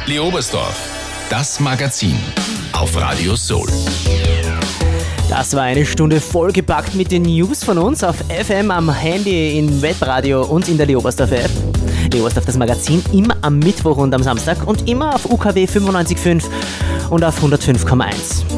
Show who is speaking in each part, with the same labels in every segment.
Speaker 1: Leobersdorf, das Magazin auf Radio Soul.
Speaker 2: Das war eine Stunde vollgepackt mit den News von uns auf FM, am Handy, im Webradio und in der Leobersdorf-App. Leobersdorf, das Magazin, immer am Mittwoch und am Samstag und immer auf UKW 95.5 und auf 105,1.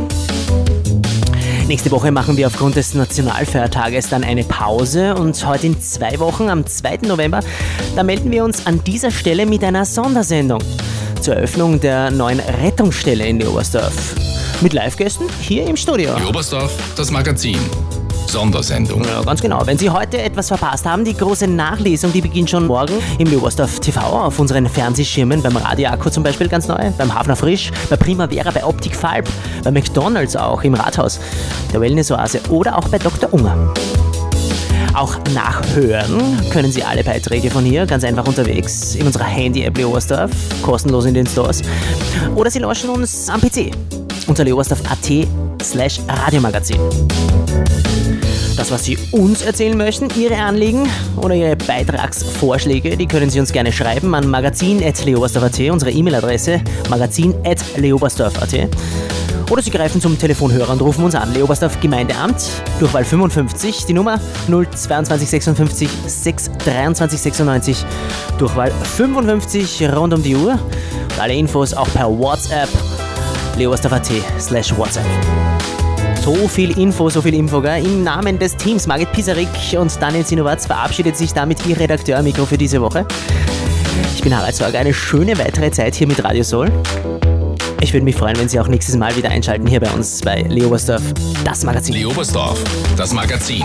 Speaker 2: Nächste Woche machen wir aufgrund des Nationalfeiertages dann eine Pause und heute in 2 Wochen, am 2. November, da melden wir uns an dieser Stelle mit einer Sondersendung zur Eröffnung der neuen Rettungsstelle in Leobersdorf. Mit Live-Gästen hier im Studio.
Speaker 1: Leobersdorf, das Magazin. Sondersendung.
Speaker 2: Ja, ganz genau. Wenn Sie heute etwas verpasst haben, die große Nachlesung, die beginnt schon morgen im Leobersdorf TV auf unseren Fernsehschirmen, beim Radio Akku zum Beispiel ganz neu, beim Hafner Frisch, bei Primavera, bei Optik Falb, bei McDonalds auch, im Rathaus, der Wellness-Oase oder auch bei Dr. Unger. Auch nachhören können Sie alle Beiträge von hier ganz einfach unterwegs in unserer Handy-App Leobersdorf, kostenlos in den Stores. Oder Sie lauschen uns am PC unter leobersdorf.at/Radiomagazin. Das, was Sie uns erzählen möchten, Ihre Anliegen oder Ihre Beitragsvorschläge, die können Sie uns gerne schreiben an magazin@leobersdorf.at, unsere E-Mail-Adresse magazin@leobersdorf.at. Oder Sie greifen zum Telefonhörer und rufen uns an. Leobersdorf Gemeindeamt, Durchwahl 55, die Nummer 022 56 623 96, Durchwahl 55 rund um die Uhr. Und alle Infos auch per WhatsApp, leobersdorf.at/WhatsApp. So viel Info, gell? Im Namen des Teams Margit Pisarik und Daniel Sinowatz verabschiedet sich damit Ihr Redakteur Mikro für diese Woche. Ich bin Harald Sorger, eine schöne weitere Zeit hier mit Radio Soul. Ich würde mich freuen, wenn Sie auch nächstes Mal wieder einschalten hier bei uns bei Leobersdorf, das Magazin.
Speaker 1: Leobersdorf, das Magazin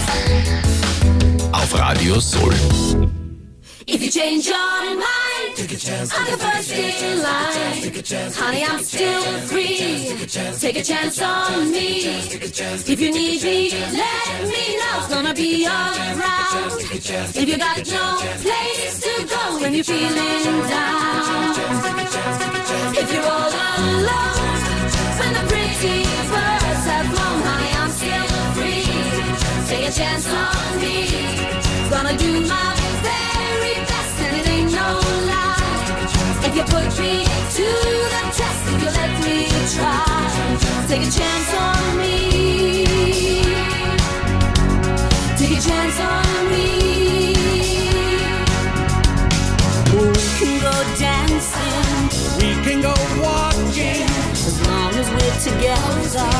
Speaker 1: auf Radio Soul.
Speaker 3: If you change your mind, take a chance, I'm the first in line. Honey, I'm still free. Take a chance on me. If you need me, let me know. It's gonna be around. If you got no place to go when you're feeling down. If you're all alone, when the pretty birds have flown, honey, I'm still free. Take a chance on me. Gonna do my very best and it ain't no lie. If you put me to the test, if you let me try, take a chance on me. Take a chance on me. We can go dancing,
Speaker 4: We can go walking
Speaker 3: as long as we're together.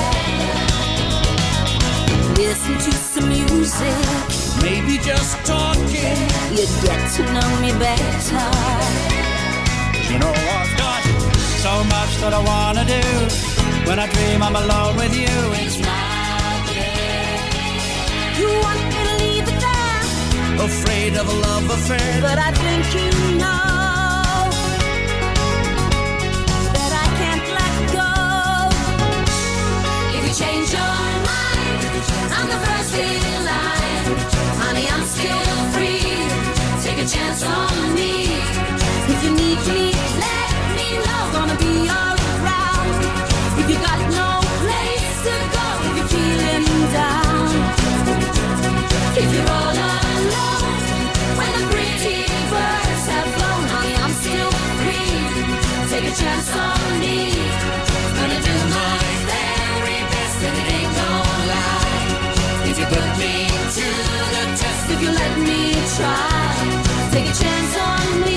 Speaker 3: Listen to some music,
Speaker 4: maybe just talking.
Speaker 3: you'd get to know me better.
Speaker 4: You know I've got so much that I wanna do. When I dream I'm alone with you, it's magic.
Speaker 3: You want me to leave it there,
Speaker 4: Afraid of a love affair,
Speaker 3: but I think you know that I can't let go. If you change your mind, I'm the first in line. Honey, I'm still free. Take a chance on me. If you need me, let me know. Gonna be around. If you got no place to go, if you're feeling down, if you're all alone, when the pretty birds have flown, honey, I'm still free. Take a chance on me. Gonna do my very best and it ain't no lie. If you put me to the test, if you let me try, take a chance on me.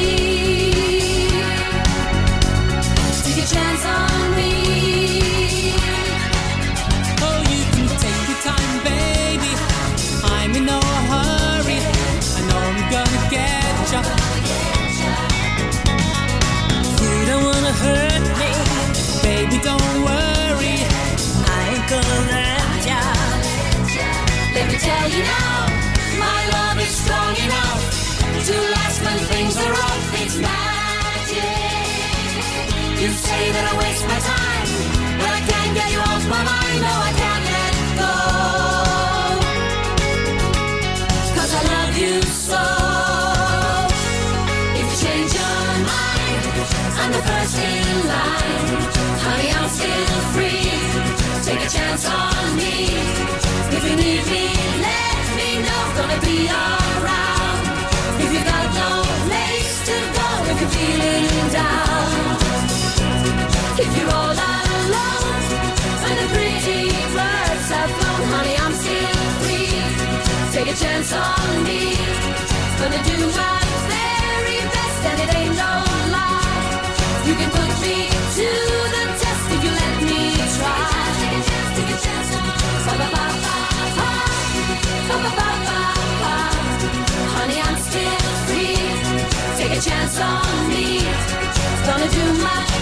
Speaker 3: Take a chance on me.
Speaker 4: oh, you can take your time, baby. I'm in no hurry. I know I'm gonna get you. You don't wanna hurt me, baby, don't worry. I ain't gonna let ya.
Speaker 3: Let me tell you now, my love is strong enough to last when things are rough. It's magic. You say that I waste my time, but I can't get you off my mind. No, I can't let go, 'cause I love you so. If you change your mind, I'm the first in line. Honey, I'm still free. Take a chance on me. If you need me, let me know. Gonna be around. If you got no place to go, if you're feeling down, a chance on me. Gonna do my very best and it ain't no lie. You can put me to the test if you let me try. Take a chance on me. Ba-ba-ba-ba-ba. Ba-ba-ba-ba-ba. Honey, I'm still free. Take a chance on me. Gonna do my